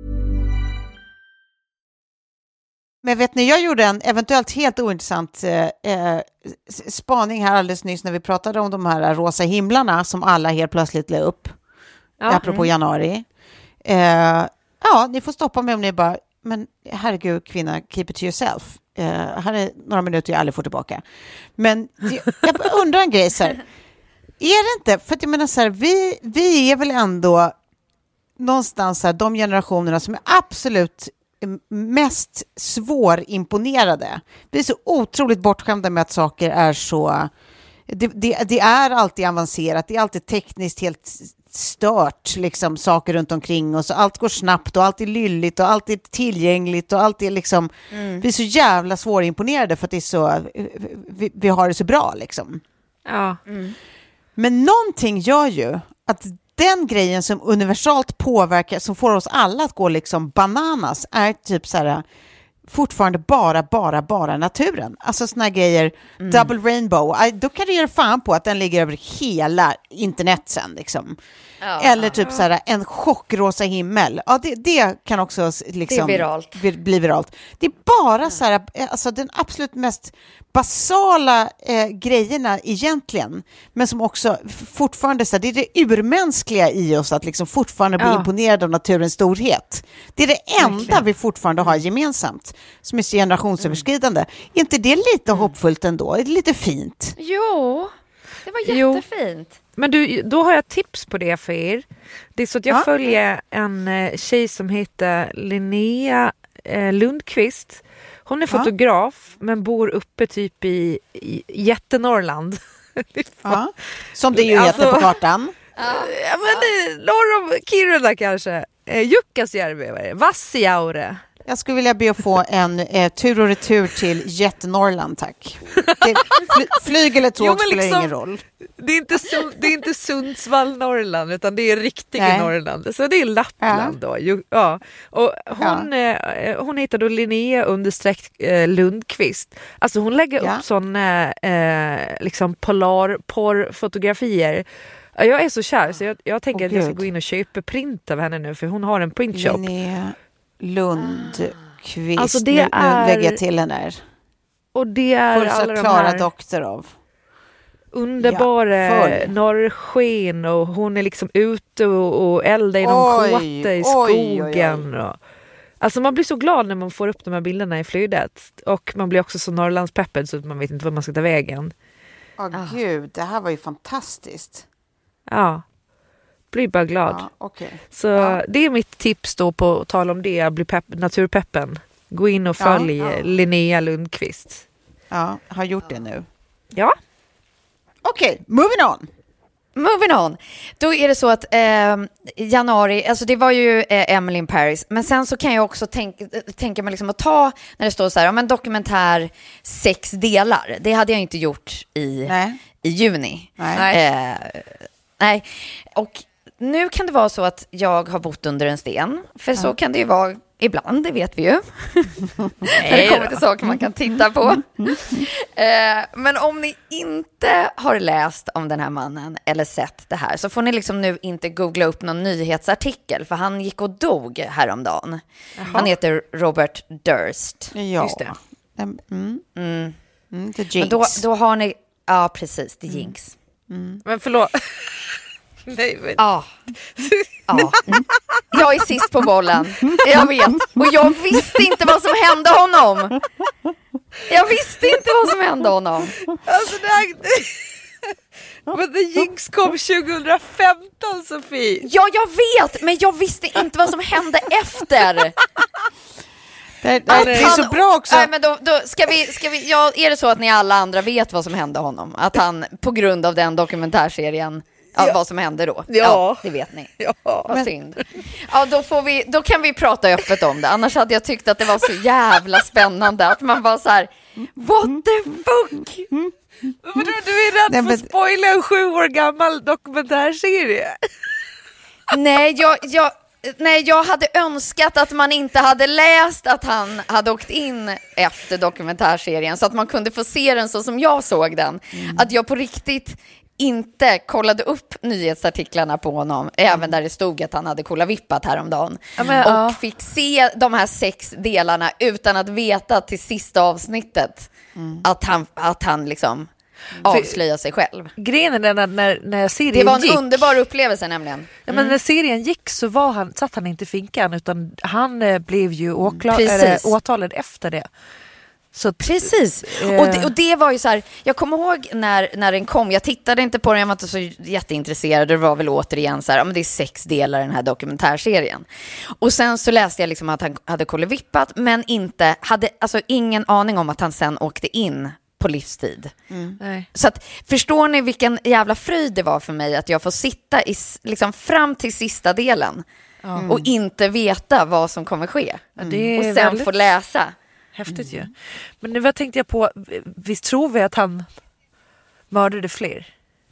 Men vet ni, jag gjorde en eventuellt helt ointressant eh, spaning här alldeles nyss när vi pratade om de här rosa himlarna som alla helt plötsligt lade upp. Ja. Apropå januari. Eh, ja, ni får stoppa mig om ni bara, men herregud kvinna, keep it to yourself. Eh, här är några minuter jag aldrig får tillbaka. Men jag undrar en grej så här. Är det inte, för att jag menar så här, vi, vi är väl ändå någonstans här, de generationerna som är absolut mest svårimponerade. Vi är så otroligt bortskämda med att saker är så... Det, det, det är alltid avancerat, det är alltid tekniskt helt stört, liksom, saker runt omkring oss. Allt går snabbt och allt är lylligt och allt är tillgängligt och allt är liksom... Mm. Vi är så jävla svårimponerade för att det är så... Vi, vi har det så bra, liksom. Ja. Mm. Men någonting gör ju att den grejen som universalt påverkar, som får oss alla att gå liksom bananas, är typ så här, fortfarande bara, bara, bara naturen. Alltså såna grejer, mm. Double Rainbow, då kan du göra fan på att den ligger över hela internet sen liksom. Ja, eller typ ja. så här, en chockrosa himmel. Ja, det, det kan också liksom det är viralt. bli viralt. Det är bara så här, alltså den absolut mest basala eh, grejerna egentligen, men som också fortfarande så här, det är det urmänskliga i oss att liksom fortfarande bli ja. imponerad av naturens storhet. Det är det enda Verkligen. vi fortfarande har gemensamt som är så generationsöverskridande. Mm. Är inte det lite mm. hoppfullt ändå? Är det lite fint? Jo, det var jättefint. Jo. Men du, då har jag tips på det för er. Det är så att jag ja. följer en eh, tjej som heter Linnea eh, Lundqvist. Hon är fotograf ja. men bor uppe typ i, i Jättenorrland. Ja. Som det ju heter alltså, på kartan. Ja, men norr om Kiruna kanske. Eh, Jukkasjärvi, Vassijaure. Jag skulle vilja be att få en eh, tur och retur till Jättenorrland, tack. Det, fly, flyg eller tåg jo, spelar liksom, ingen roll. Det är inte, det är inte Sundsvall, Norrland, utan det är riktigt i Norrland. Så det är Lappland ja. då. Jo, ja. Och hon, ja. eh, hon heter då Linnea understreck eh, Lundqvist. Alltså hon lägger ja. upp sådana eh, liksom polarporrfotografier. Jag är så kär så jag, jag tänker oh, att jag ska gå in och köpa print av henne nu, för hon har en printshop. Linnea Lundqvist. Alltså det nu, är... nu lägger jag till henne där. Och det är Får alla de Klara här Doktorov. Underbara ja, norrsken, och hon är liksom ute och, och eldar i någon kåta i skogen. Oj, oj, oj. Och, alltså man blir så glad när man får upp de här bilderna i flödet. Och man blir också så Norrlandspeppad så att man vet inte vad man ska ta vägen. Åh oh, oh. gud, det här var ju fantastiskt. Ja, blir bara glad. Ja, okay. Så ja. det är mitt tips då på tal om det, bli pepp, naturpeppen. Gå in och följ ja, ja. Linnea Lundqvist. Ja, har gjort det nu. Ja. Okej, okay, moving on. Moving on. Då är det så att eh, januari, alltså det var ju eh, Emily in Paris, men sen så kan jag också tänka, tänka mig liksom att ta, när det står så här, om en dokumentär sex delar. Det hade jag inte gjort i, i juni. Nej. Eh, nej. Och nu kan det vara så att jag har bott under en sten, för ja. så kan det ju vara ibland, det vet vi ju. När det kommer till saker man kan titta på. eh, men om ni inte har läst om den här mannen eller sett det här, så får ni liksom nu inte googla upp någon nyhetsartikel, för han gick och dog häromdagen. Jaha. Han heter Robert Durst. Ja. Just det. Mm. Mm. Mm, the Jinx. Då, då har ni, ja precis, The Jinx. Mm. Men förlåt. Nej, men... Ja. ja. Mm. Jag är sist på bollen. Jag vet. Och jag visste inte vad som hände honom. Jag visste inte vad som hände honom. Alltså det här... Men The Jinx kom tjugo femton, Sofie. Ja, jag vet. Men jag visste inte vad som hände efter. Det, det, det är så bra också. Nej, men då, då ska vi, ska vi, ja, är det så att ni alla andra vet vad som hände honom? Att han på grund av den dokumentärserien, ja, ja. vad som hände då? Ja, ja det vet ni. Ja. Vad men... synd. Ja, då, får vi, då kan vi prata öppet om det. Annars hade jag tyckt att det var så jävla spännande att man var så här, what the fuck? Mm. Men du, du är rädd Nej, men... för att spoila en sju år gammal dokumentärserie. Nej, jag... jag Nej, jag hade önskat att man inte hade läst att han hade åkt in efter dokumentärserien, så att man kunde få se den så som jag såg den. Mm. Att jag på riktigt inte kollade upp nyhetsartiklarna på honom, mm. även där det stod att han hade kolla-vippat häromdagen. Ja, men, och ja. fick se de här sex delarna utan att veta till sista avsnittet mm. att han, att han liksom... avslöja sig själv. Grejen är den att när, när serien det var en gick, underbar upplevelse nämligen. Mm. Ja, men när serien gick så var han, satt han inte i finkan, utan han eh, blev ju åklar, eller, åtalad efter det. Så precis. Eh... Och, det, och det var ju så här, jag kommer ihåg när, när den kom, jag tittade inte på den, jag var inte så jätteintresserad, det var väl återigen så här, ja, men det är sex delar den här dokumentärserien. Och sen så läste jag liksom att han hade kollevippat, men inte, hade alltså ingen aning om att han sen åkte in på livstid. Mm. Nej. Så att, förstår ni vilken jävla fröjd det var för mig att jag får sitta i, liksom, fram till sista delen mm. och inte veta vad som kommer ske. Mm. Det är och sen väldigt... få läsa. Häftigt ju. Men nu vad tänkte jag på, visst tror vi att han mördade fler?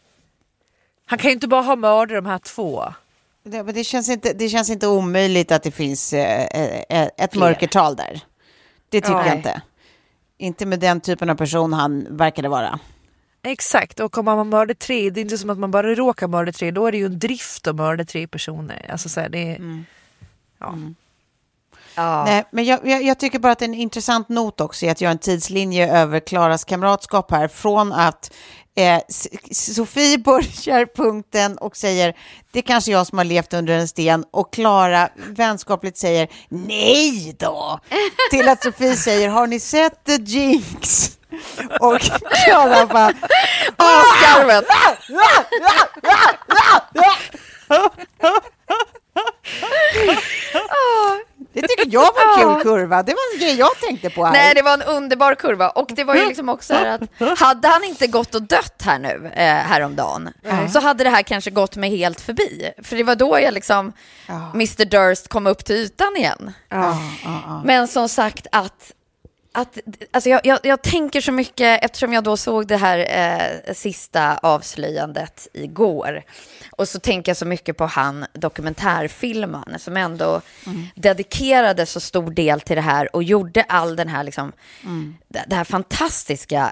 Han kan ju inte bara ha mördat de här två. Det, men det, känns inte, det känns inte omöjligt att det finns eh, ett fler. mörkertal där. Det tycker Ja. jag inte. Inte med den typen av person han verkade vara. Exakt, och om man mördar tre, det är inte som att man bara råkar mörda tre, då är det ju en drift att mörda tre personer. Alltså så här, det är... Mm. Ja. Mm. Ja. Nej, men jag, jag, jag tycker bara att en intressant not också är att göra en tidslinje över Klaras kamratskap här. Från att eh, Sofie börjar punkten och säger det är kanske jag som har levt under en sten, och Klara vänskapligt säger nej då. Till att Sofie säger har ni sett The Jinx? Och Klara bara Åh, skarven! Det tycker jag var en kul kurva. Det var en grej jag tänkte på här. Nej, det var en underbar kurva. Och det var ju liksom också här att hade han inte gått och dött här nu eh, häromdagen, mm. så hade det här kanske gått mig helt förbi. För det var då jag liksom Ja. mister Durst kom upp till ytan igen. Ja, ja, ja. Men som sagt att Att, alltså jag, jag, jag tänker så mycket eftersom jag då såg det här eh, sista avslöjandet igår. Och så tänker jag så mycket på han dokumentärfilmaren som ändå mm. dedikerade så stor del till det här och gjorde all den här liksom, mm. det, det här fantastiska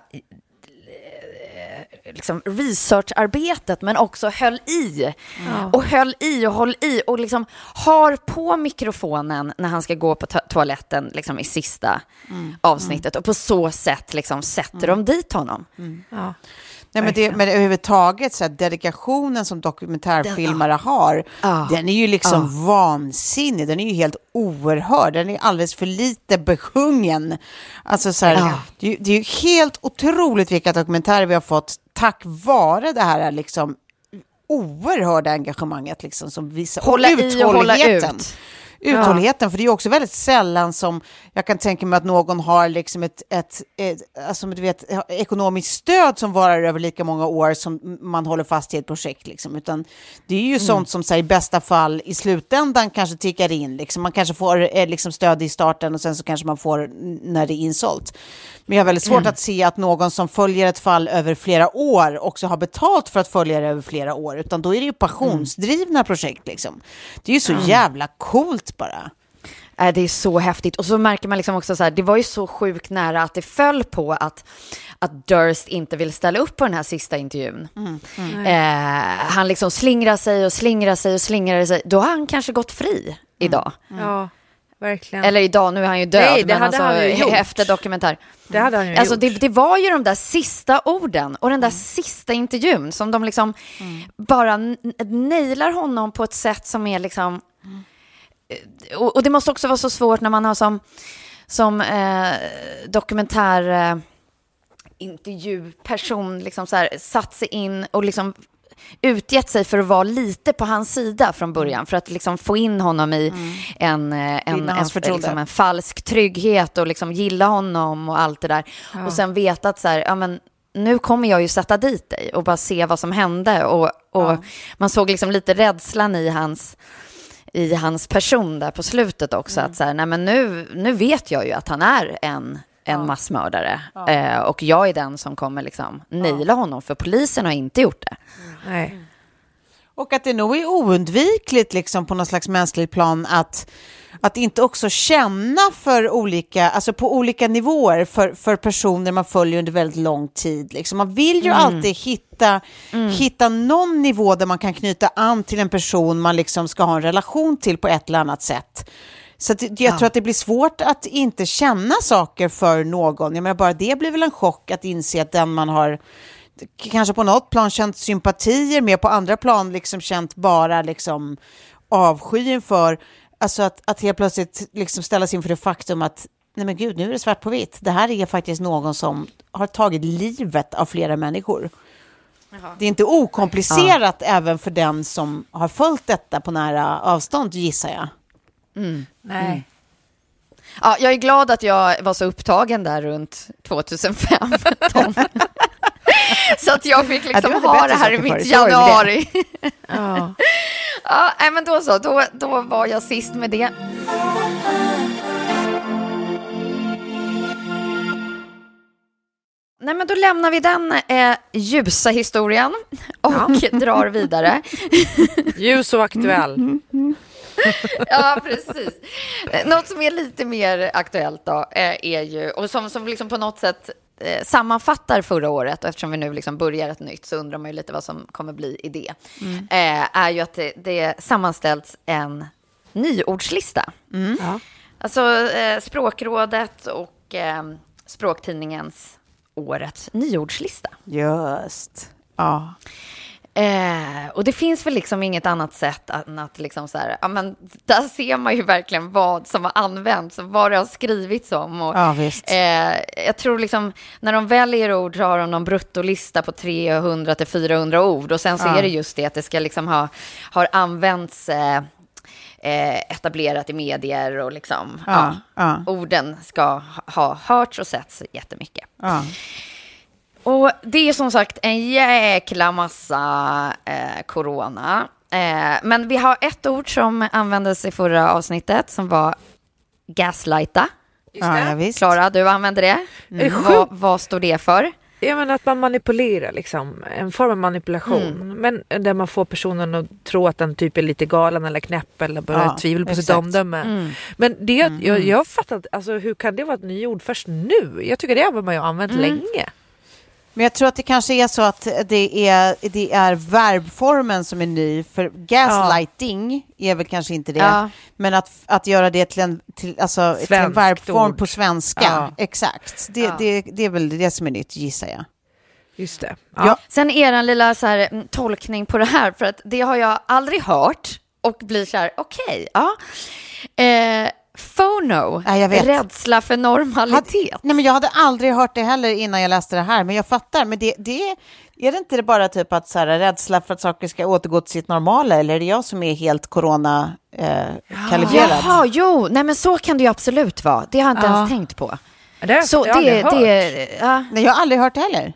liksom researcharbetet, men också höll i mm. och höll i och höll i och liksom har på mikrofonen när han ska gå på to- toaletten liksom i sista mm. avsnittet mm. och på så sätt liksom sätter mm. de dit honom. Mm. Ja. Nej, men, det, men överhuvudtaget så här, dedikationen som dokumentärfilmare den, har, ah, den är ju liksom ah. vansinnig. Den är ju helt oerhörd. Den är alldeles för lite besjungen. Alltså så här, ah. det, det är ju helt otroligt vilka dokumentärer vi har fått tack vare det här liksom oerhörda engagemanget liksom, som visar hålla i och hålla ut. Uthålligheten, ja. För det är ju också väldigt sällan som jag kan tänka mig att någon har liksom ett, ett, ett alltså, du vet, ekonomiskt stöd som varar över lika många år som man håller fast i ett projekt liksom. Utan det är ju mm. sånt som så här, i bästa fall i slutändan kanske tickar in liksom. Man kanske får eh, liksom, stöd i starten och sen så kanske man får när det är insålt. Men jag har väldigt svårt mm. att se att någon som följer ett fall över flera år också har betalt för att följa det över flera år. Utan då är det ju passionsdrivna mm. projekt liksom. Det är ju så mm. jävla coolt bara. Äh, det är så häftigt. Och så märker man liksom också så här, det var ju så sjukt nära att det föll på att, att Durst inte vill ställa upp på den här sista intervjun. Mm. Mm. Eh, han liksom slingrar sig och slingrar sig och slingrar sig. Då har han kanske gått fri idag. Mm. Mm. Ja. Verkligen. Eller idag, nu är han ju död. Nej, det men hade alltså, han ju gjort. Efter dokumentär. Det hade han ju alltså, gjort. Det, det var ju de där sista orden och den där mm. sista intervjun som de liksom mm. bara n- nailar honom på ett sätt som är liksom... Mm. Och, och det måste också vara så svårt när man har som, som eh, dokumentär eh, intervjuperson liksom så här, satt sig in och liksom utgett sig för att vara lite på hans sida från början för att liksom få in honom i mm. en, en, en, en, liksom en falsk trygghet och liksom gilla honom och allt det där. Ja. Och sen veta att så här, ja, men nu kommer jag ju sätta dit dig och bara se vad som hände. Och, och ja. Man såg liksom lite rädslan i hans, i hans person där på slutet också. Mm. Att så här, nej men nu, nu vet jag ju att han är en en massmördare. Ja. Eh, och jag är den som kommer liksom naila honom, för polisen har inte gjort det. Mm. Nej. Och att det nog är oundvikligt liksom på någon slags mänsklig plan att, att inte också känna för olika, alltså på olika nivåer för, för personer man följer under väldigt lång tid. Liksom. Man vill ju mm. alltid hitta, mm. hitta någon nivå där man kan knyta an till en person man liksom ska ha en relation till på ett eller annat sätt. Så att jag ja. tror att det blir svårt att inte känna saker för någon. Jag menar, bara det blir väl en chock att inse att den man har kanske på något plan känt sympatier med, på andra plan liksom känt bara liksom avskyn för, alltså att, att helt plötsligt liksom ställas inför det faktum att nej men gud, nu är det svart på vitt. Det här är faktiskt någon som har tagit livet av flera människor. Jaha. Det är inte okomplicerat ja. även för den som har följt detta på nära avstånd, gissar jag. Mm. Nej. Mm. Ja, jag är glad att jag var så upptagen där runt tjugohundrafem. Så att jag fick liksom ja, ha det här i mitt januari. Det. Ja. Ja, nej, men då så. Då, då var jag sist med det. Nej, men då lämnar vi den eh, ljusa historien och ja. drar vidare. Ljus och aktuell. Mm, mm, mm. Ja, precis. Något som är lite mer aktuellt då är ju, och som, som liksom på något sätt sammanfattar förra året, och eftersom vi nu liksom börjar ett nytt så undrar man ju lite vad som kommer bli i det, mm. är ju att det, det sammanställts en nyordslista. Mm. Ja. Alltså Språkrådet och eh, Språktidningens årets nyordslista. Just, ja. Eh, och det finns väl liksom inget annat sätt än att liksom så här, ja men där ser man ju verkligen vad som har använts och vad det har skrivits om. Och, ja, visst. Eh, jag tror liksom, när de väljer ord så har de någon bruttolista på trehundra till fyrahundra ord, och sen så ja. är det just det att det ska liksom ha, har använts eh, etablerat i medier och liksom, ja, ja, ja. orden ska ha, ha hörts och setts jättemycket. Ja. Och det är som sagt en jäkla massa eh, corona. Eh, men vi har ett ord som användes i förra avsnittet som var gaslighta. Ja, visst. Klara, du använde det. Mm. Vad, vad står det för? Ja, men att man manipulerar, liksom. En form av manipulation. Mm. Men där man får personen att tro att den typ är lite galen eller knäpp eller bara ja, tvivel på exakt. sitt omdöme. Mm. Men det, mm. jag, jag har fattat, alltså, hur kan det vara ett nyord först nu? Jag tycker det har man ju använt mm. länge. Men jag tror att det kanske är så att det är, det är verbformen som är ny. För gaslighting ja. är väl kanske inte det. Ja. Men att, att göra det till en, till, alltså, till en verbform ord. på svenska. Ja. Exakt. Det, ja. det, det är väl det som är nytt, gissar jag. Just det. Ja. Ja. Sen är det en lilla så här, tolkning på det här. För att det har jag aldrig hört. Och blir så här, okej. Okay, ja. Eh, Fono, ja, jag vet. Rädsla för normalitet. Hade, nej, men jag hade aldrig hört det heller innan jag läste det här. Men jag fattar. Men det, det, är det inte det bara typ att så här, rädsla för att saker ska återgå till sitt normala? Eller är det jag som är helt corona-kalibrerad? Eh, Jaha, jo. Nej, men så kan det ju absolut vara. Det har jag inte ja. ens tänkt på. Det, så det, det, det ja. Nej, jag har aldrig hört det heller.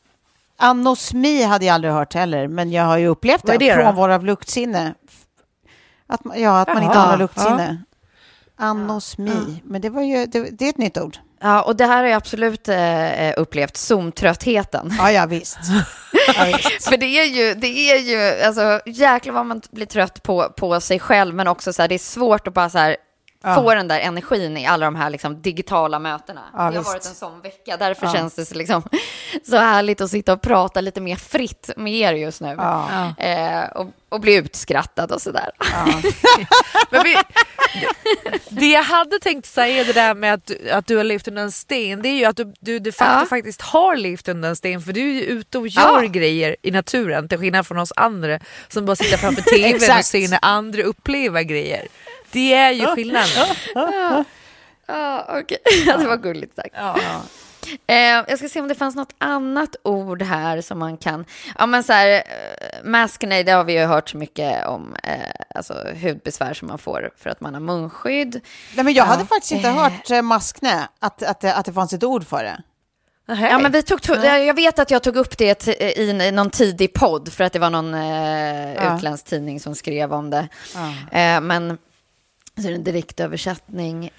Anosmi hade jag aldrig hört heller. Men jag har ju upplevt det, det frånvaro av luktsinne. Att, ja, att man Jaha. inte har luktsinne. Ja. Anosmi, ja. men det var ju det, det är ett nytt ord. Ja, och det här har jag absolut eh, upplevt, Zoom-tröttheten. Ja, ja visst. Ja, visst. För det är ju, det är ju alltså, jäklar vad man blir trött på, på sig själv, men också så här, det är svårt att bara så här, ja. få den där energin i alla de här liksom, digitala mötena. Ja, det har visst. varit en sån vecka, därför ja. känns det så, liksom, så härligt att sitta och prata lite mer fritt med er just nu. Ja. Eh, och, och bli utskrattad och sådär. Ja. Men vi, det jag hade tänkt säga det där med att, att du har levt under en sten, det är ju att du, du de facto ja. faktiskt har levt under en sten, för du är ju ute och gör ja. grejer i naturen, till skillnad från oss andra som bara sitter framför tvn och ser när andra upplever grejer. Det är ju skillnaden. Ja, ja okej. Okay. Det var gulligt sagt. Ja. Eh, jag ska se om det fanns något annat ord här som man kan... Ja, men så här, eh, maskne, det har vi ju hört så mycket om. Eh, alltså hudbesvär som man får för att man har munskydd. Nej, men jag hade ja. faktiskt inte hört eh, maskne, att, att, att det fanns ett ord för det. Ja, men vi tog, tog, jag vet att jag tog upp det i, i någon tidig podd för att det var någon eh, ja. utländsk tidning som skrev om det. Ja. Eh, men så är det en direktöversättning.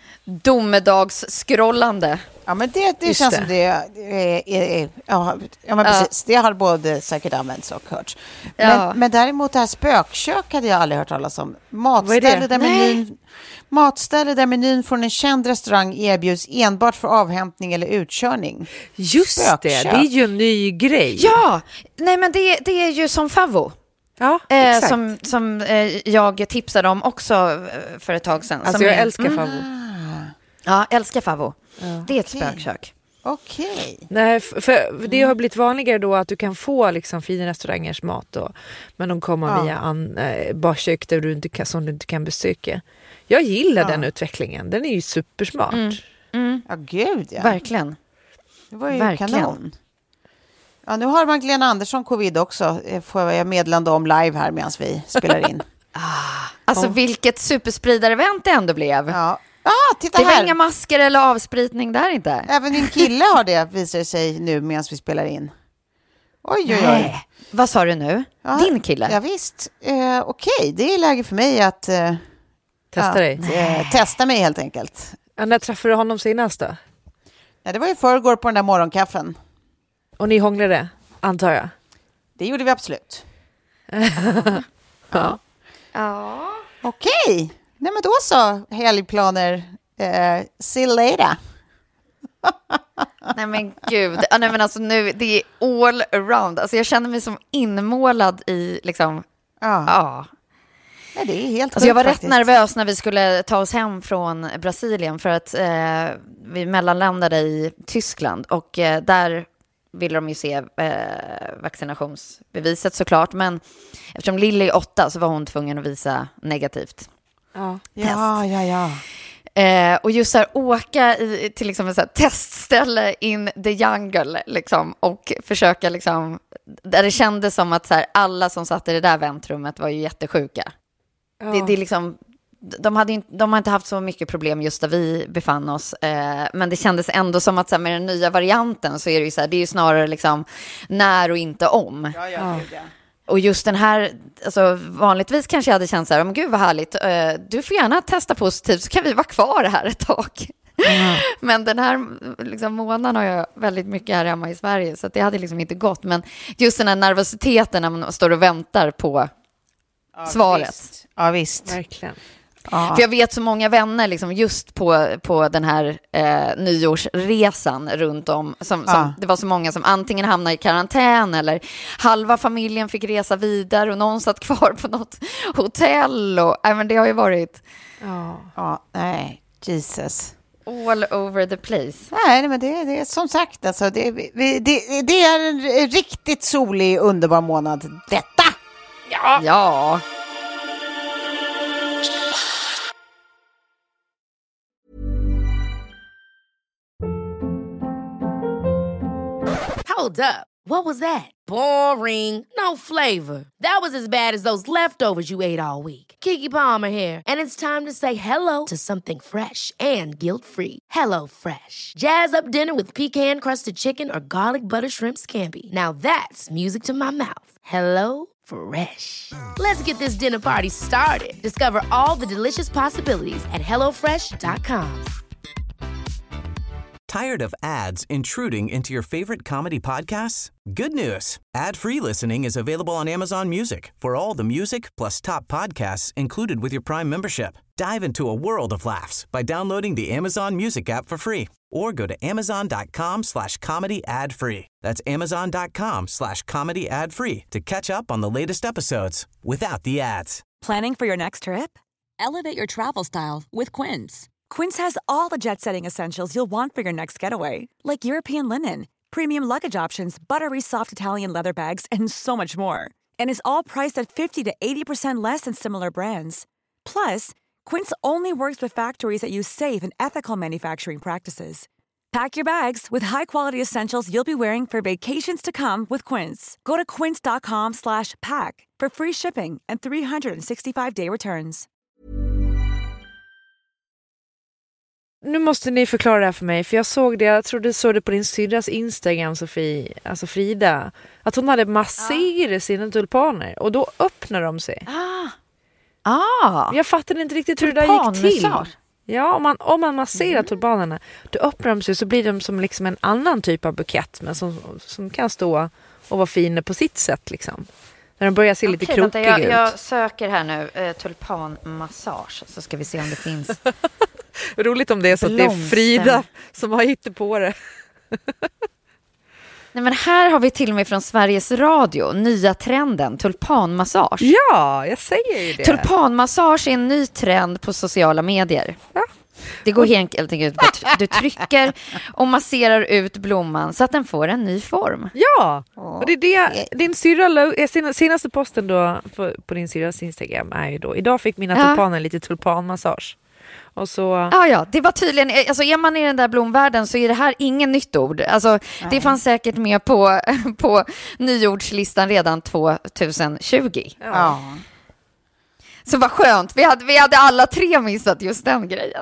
Domedagsskrollande. Ja, men det, det känns det. som det är, är, är ja, ja, men precis. Ja. Det har både säkert använts och hört. Men, ja. men däremot det här spökkök hade jag aldrig hört talas om. Matställe där, menyn, matställe där menyn från en känd restaurang erbjuds enbart för avhämtning eller utkörning. Just spökkök. Det, det är ju en ny grej. Ja, nej men det, det är ju som Favvo. Ja, eh, som som eh, jag tipsade om också för ett tag sedan. Alltså som jag är, älskar Favvo. Mm. Ja, älskar Favvo. Ja. Det är ett okay. spökkök. Okej. Okay. Nej, för, för det har blivit vanligare då att du kan få liksom fina restaurangers mat då, men de kommer ja. via an, äh, bakkök där du inte kan, som du inte kan besöka. Jag gillar ja. den utvecklingen. Den är ju supersmart. Mm. Mm. Ja, gud ja. Verkligen. Det var ju Verkligen. kanon. Ja, nu har Magdalena Andersson covid också. Får jag meddelande om live här medan vi spelar in. ah, alltså oh. vilket superspridar-event det ändå blev. Ja. Ah, titta det var här. Inga masker eller avspritning där inte. Även din kille har det, visar sig nu medan vi spelar in. Oj, oj, oj. Nej. Vad sa du nu? Ja, din kille? Ja, visst. Eh, Okej, okay. Det är läge för mig att... Eh, testa att, dig? Eh, testa mig helt enkelt. Ja, när träffade du honom senast då? Ja, det var ju förrgår på den där morgonkaffen. Och ni hånglade, antar jag? Det gjorde vi absolut. ja. Ja. Okej, nej men då så, helgplaner. Uh, see you later. Nej men gud, ja, nej men alltså nu, det är all around. Alltså jag känner mig som inmålad i liksom, ja. ja. Ja, det är helt alltså jag var faktiskt. rätt nervös när vi skulle ta oss hem från Brasilien för att eh, vi mellanlandade i Tyskland och eh, där ville de ju se eh, vaccinationsbeviset såklart, men eftersom Lilly är åtta så var hon tvungen att visa negativt ja. test. Ja, ja, ja. Eh, och just så här, åka i, till liksom ett så här testställe in the jungle liksom, och försöka liksom, där det kändes som att så här, alla som satt i det där väntrummet var ju jättesjuka. Ja. Det, det är liksom, de, hade inte, de har inte haft så mycket problem just där vi befann oss, eh, men det kändes ändå som att så här, med den nya varianten så är det ju så här, det är ju snarare liksom när och inte om. Ja, ja, ja. ja. Och just den här, alltså vanligtvis kanske jag hade känt så här, men gud vad härligt, du får gärna testa positivt så kan vi vara kvar här ett tag. Mm. Men den här liksom, månaden har jag väldigt mycket här hemma i Sverige så att det hade liksom inte gått. Men just den här nervositeten när man står och väntar på ja, svaret. Visst. Ja, visst. Verkligen. Ja. För jag vet så många vänner liksom, just på, på den här eh, nyårsresan runt om. Som, ja. som, det var så många som antingen hamnade i karantän eller halva familjen fick resa vidare och någon satt kvar på något hotell. Och, äh, men det har ju varit... Ja, ja nej, Jesus. All over the place. Nej, men det, det är som sagt, alltså, det, det, det är en riktigt solig, underbar månad. Detta! Ja! Ja! Hold up. What was that? Boring. No flavor. That was as bad as those leftovers you ate all week. Keke Palmer here, and it's time to say hello to something fresh and guilt-free. Hello Fresh. Jazz up dinner with pecan-crusted chicken or garlic butter shrimp scampi. Now that's music to my mouth. Hello Fresh. Let's get this dinner party started. Discover all the delicious possibilities at hello fresh dot com. Tired of ads intruding into your favorite comedy podcasts? Good news. Ad-free listening is available on Amazon Music for all the music plus top podcasts included with your Prime membership. Dive into a world of laughs by downloading the Amazon Music app for free or go to amazon.com slash comedy ad free. That's amazon.com slash comedy ad free to catch up on the latest episodes without the ads. Planning for your next trip? Elevate your travel style with Quince. Quince has all the jet-setting essentials you'll want for your next getaway, like European linen, premium luggage options, buttery soft Italian leather bags, and so much more. And is all priced at fifty to eighty percent less than similar brands. Plus, Quince only works with factories that use safe and ethical manufacturing practices. Pack your bags with high-quality essentials you'll be wearing for vacations to come with Quince. Go to quince.com slash pack for free shipping and three sixty-five day returns. Nu måste ni förklara det här för mig, för jag såg det, jag trodde såg det på din syrras Instagram, Sofie, alltså Frida, att hon hade masserat ja. sina tulpaner och då öppnar de sig. Ah. Ah. Jag fattade inte riktigt hur det där gick till. Ja, om man, om man masserar mm. tulpanerna, då öppnar de sig så blir de som liksom en annan typ av bukett, men som, som kan stå och vara fina på sitt sätt liksom. När de börjar se lite okay, krokiga vänta, jag, ut. Jag söker här nu, eh, tulpanmassage, så ska vi se om det finns. Roligt om det är så Blomster. Att det är Frida som har hittat på det. Nej, men här har vi till och med från Sveriges Radio, nya trenden, tulpanmassage. Ja, jag säger ju det. Tulpanmassage är en ny trend på sociala medier. Ja. Det går helt enkelt ut. Du trycker och masserar ut blomman så att den får en ny form. Ja, och det är det din syrra, senaste posten då på, på din syrras Instagram är ju då. Idag fick mina ja. tulpaner lite tulpanmassage. Och så... Ja, ja, det var tydligen, alltså är man i den där blomvärlden så är det här ingen nytt ord. Alltså, det fanns säkert med på, på nyordslistan redan tjugohundratjugo. Ja. ja. Så vad skönt, vi hade, vi hade alla tre missat just den grejen.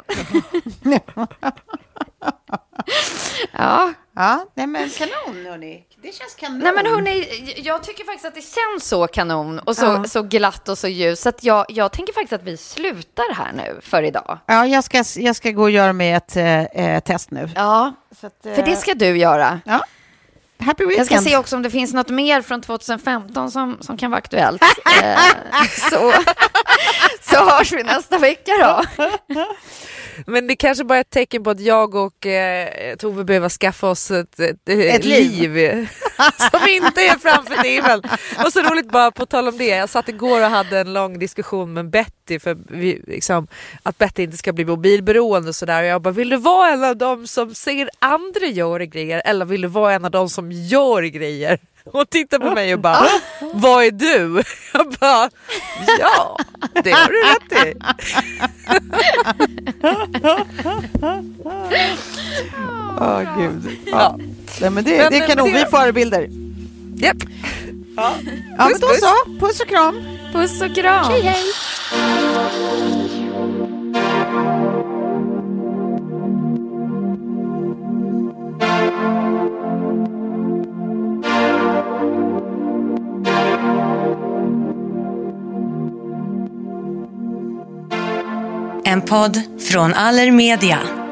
ja. Ja, nej men kanon hörni. Det känns kanon. Nej men hörni, jag tycker faktiskt att det känns så kanon och så, ja. så glatt och så ljus. Så att jag, jag tänker faktiskt att vi slutar här nu för idag. Ja, jag ska, jag ska gå och göra mig ett äh, test nu. Ja, så att, äh... för det ska du göra. Ja. happy weekend. Jag ska se också om det finns något mer från tjugohundrafemton som, som kan vara aktuellt. eh, så, så hörs vi nästa vecka då. Men det kanske bara är ett tecken på att jag och eh, Tove behöver skaffa oss ett, ett, ett liv, liv som inte är framför tvn. Och så roligt bara på tal om det. Jag satt igår och hade en lång diskussion med Betty för vi, liksom, att Betty inte ska bli mobilberoende och sådär. Och jag bara, vill du vara en av dem som ser andra göra grejer eller vill du vara en av dem som gör grejer? Hon tittar på mig och bara, vad är du? Jag bara, ja, det har du rätt i. Åh oh, gud. Ja. Ja. Nej, men det, men, det kan nog bli förebilder. Japp. Ja, ja men då så. Puss och kram. Puss och kram. Hej, hej. En podd från Allermedia.